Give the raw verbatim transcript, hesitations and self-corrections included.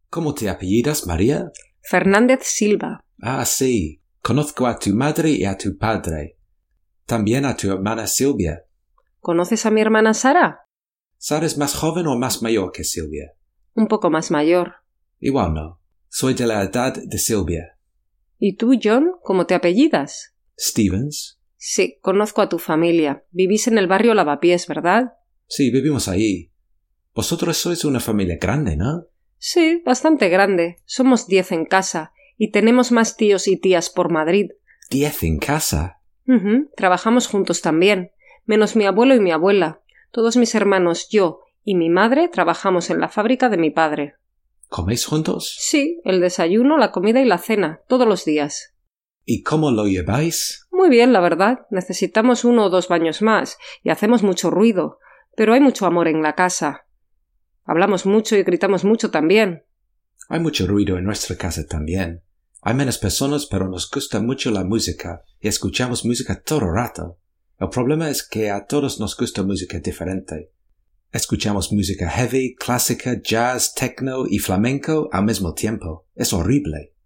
¿Cómo te apellidas, María? Fernández Silva. Ah, sí. Conozco a tu madre y a tu padre. También a tu hermana Silvia. ¿Conoces a mi hermana Sara? ¿Sara es más joven o más mayor que Silvia? Un poco más mayor. Igual no. Soy de la edad de Silvia. ¿Y tú, John, cómo te apellidas? ¿Stevens? Sí, conozco a tu familia. Vivís en el barrio Lavapiés, ¿verdad? Sí, vivimos ahí. Vosotros sois una familia grande, ¿no? Sí, bastante grande. Somos diez en casa y tenemos más tíos y tías por Madrid. ¿Diez en casa? Uh-huh. Trabajamos juntos también, menos mi abuelo y mi abuela. Todos mis hermanos, yo y mi madre trabajamos en la fábrica de mi padre. ¿Coméis juntos? Sí, el desayuno, la comida y la cena, todos los días. ¿Y cómo lo lleváis? Muy bien, la verdad. Necesitamos uno o dos baños más y hacemos mucho ruido, pero hay mucho amor en la casa. Hablamos mucho y gritamos mucho también. Hay mucho ruido en nuestra casa también. Hay menos personas, pero nos gusta mucho la música y escuchamos música todo el rato. El problema es que a todos nos gusta música diferente. Escuchamos música heavy, clásica, jazz, techno y flamenco al mismo tiempo. Es horrible.